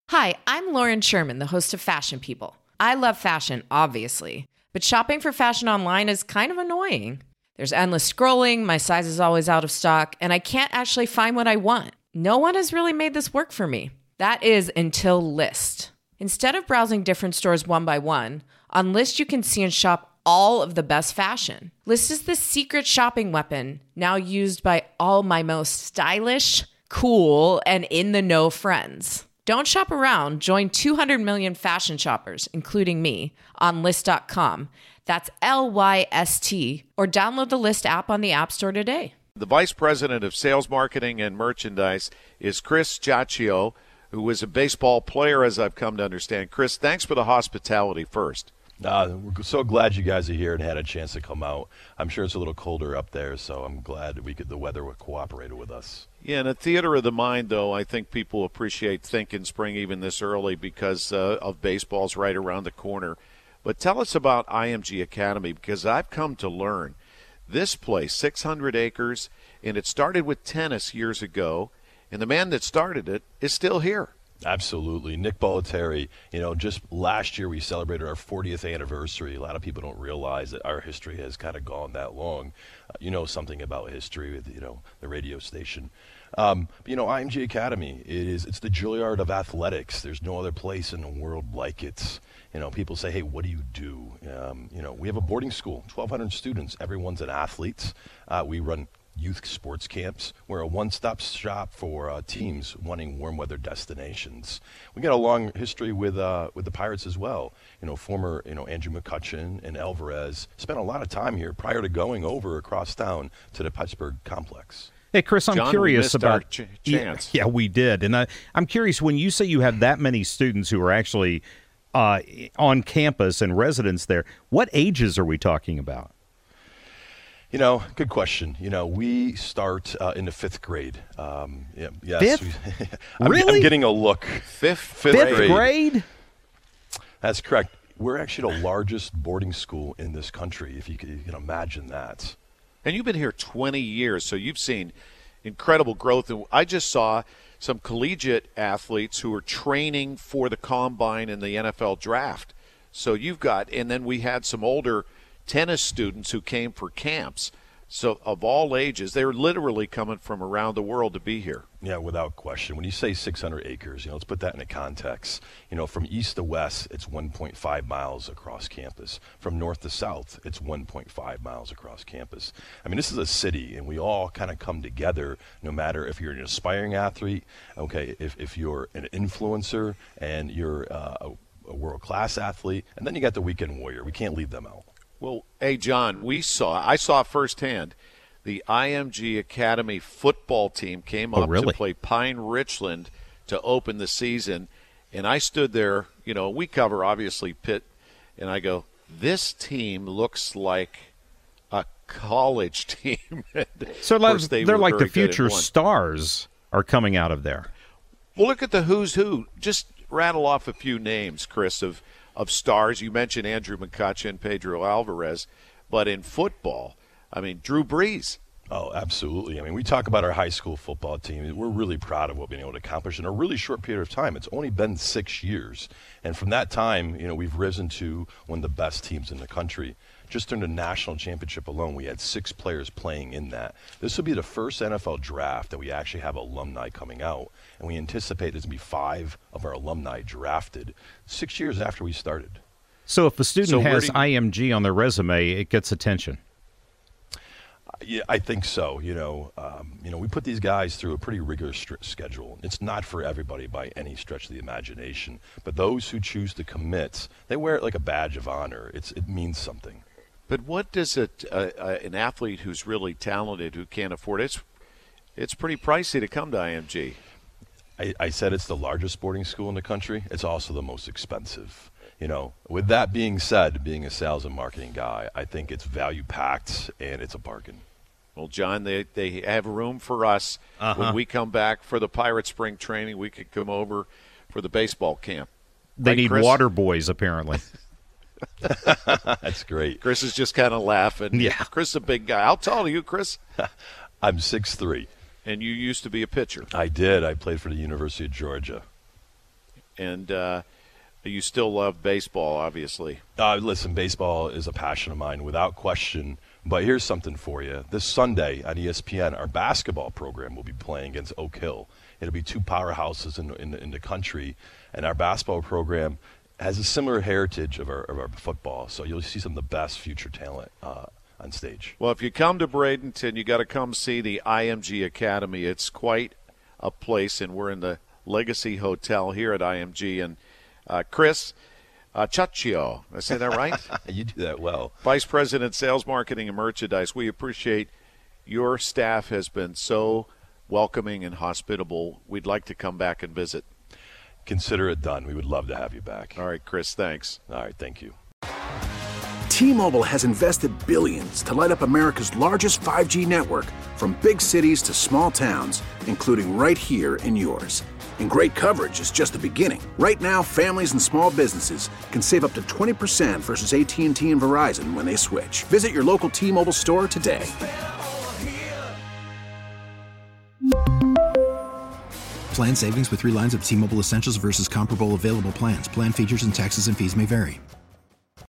Hi, I'm Lauren Sherman, the host of Fashion People. I love fashion, obviously, but shopping for fashion online is kind of annoying. There's endless scrolling, my size is always out of stock, and I can't actually find what I want. No one has really made this work for me. That is until Lyst. Instead of browsing different stores one by one, on Lyst you can see and shop all of the best fashion. Lyst is the secret shopping weapon, now used by all my most stylish, cool, and in-the-know friends. Don't shop around. Join 200 million fashion shoppers, including me, on Lyst.com. That's Lyst, or download the Lyst app on the App Store today. The Vice President of Sales, Marketing, and Merchandise is Chris Giacchio, who was a baseball player, as I've come to understand. Chris, thanks for the hospitality first. We're so glad you guys are here and had a chance to come out. I'm sure it's a little colder up there, so I'm glad the weather cooperated with us. Yeah, in a theater of the mind, though, I think people appreciate thinking spring even this early because of baseball's right around the corner. But tell us about IMG Academy, because I've come to learn this place, 600 acres, and it started with tennis years ago, and the man that started it is still here. Absolutely. Nick Bollettieri, just last year we celebrated our 40th anniversary. A lot of people don't realize that our history has kind of gone that long. Something about history with, the radio station. IMG Academy, it's the Juilliard of athletics. There's no other place in the world like it. People say, hey, what do you do? We have a boarding school, 1,200 students. Everyone's an athlete. We run youth sports camps. We're a one-stop shop for teams wanting warm weather destinations. We got a long history with the Pirates as well. Former Andrew McCutchen and Alvarez spent a lot of time here prior to going over across town to the Pittsburgh complex. Hey, Chris, I'm John, curious about chance. Yeah, we did, and I'm curious when you say you have that many students who are actually on campus and residents there. What ages are we talking about? Good question. We start in the fifth grade. Yes. Fifth? Really? I'm getting a look. Fifth grade? That's correct. We're actually the largest boarding school in this country, if you can imagine that. And you've been here 20 years, so you've seen incredible growth. And I just saw some collegiate athletes who are training for the combine and the NFL draft. So you've got, and then we had some older tennis students who came for camps. So of all ages, they're literally coming from around the world to be here. Yeah, without question. When you say 600 acres, let's put that in a context. From east to west, it's 1.5 miles across campus. From north to south, it's 1.5 miles across campus. I mean, this is a city, and we all kind of come together, no matter if you're an aspiring athlete, okay, if you're an influencer, and you're a world-class athlete, and then you got the weekend warrior. We can't leave them out. Well, hey, John, I saw firsthand the IMG Academy football team came up to play Pine Richland to open the season, and I stood there, we cover, obviously, Pitt, and I go, this team looks like a college team. So they're like the future stars are coming out of there. Well, look at the who's who. Just rattle off a few names, Chris, of stars. You mentioned Andrew McCutchen, Pedro Alvarez, but in football, Drew Brees. Oh, absolutely. We talk about our high school football team. We're really proud of what we've been able to accomplish in a really short period of time. It's only been 6 years. And from that time, we've risen to one of the best teams in the country. Just during the national championship alone, we had 6 players playing in that. This will be the first NFL draft that we actually have alumni coming out, and we anticipate there's going to be 5 of our alumni drafted 6 years after we started. So if a student has IMG on their resume, it gets attention. Yeah, I think so. We put these guys through a pretty rigorous schedule. It's not for everybody by any stretch of the imagination, but those who choose to commit, they wear it like a badge of honor. It means something. But what does an athlete who's really talented, who can't afford it, it's pretty pricey to come to IMG. I said it's the largest boarding school in the country. It's also the most expensive. With that being said, being a sales and marketing guy, I think it's value-packed and it's a bargain. Well, John, they have room for us. When we come back for the Pirate spring training, we could come over for the baseball camp. They need Chris? water boys, apparently. That's great. Chris is just kind of laughing. Yeah. Chris is a big guy. How tall are you, Chris? I'm 6'3". And you used to be a pitcher. I did. I played for the University of Georgia. and you still love baseball, obviously. Listen, baseball is a passion of mine without question. But here's something for you. This Sunday on ESPN, our basketball program will be playing against Oak Hill. It'll be two powerhouses in the country, and our basketball program has a similar heritage of our football. So you'll see some of the best future talent on stage. Well, if you come to Bradenton, you got to come see the IMG Academy. It's quite a place, and we're in the Legacy Hotel here at IMG. And Chris Chacchio, did I say that right? You do that well. Vice President, Sales, Marketing, and Merchandise. We appreciate your staff has been so welcoming and hospitable. We'd like to come back and visit. Consider it done. We would love to have you back. All right, Chris, thanks. All right, thank you. T-Mobile has invested billions to light up America's largest 5G network, from big cities to small towns, including right here in yours. And great coverage is just the beginning. Right now, families and small businesses can save up to 20% versus AT&T and Verizon when they switch. Visit your local T-Mobile store today. Plan savings with 3 lines of T-Mobile Essentials versus comparable available plans. Plan features and taxes and fees may vary.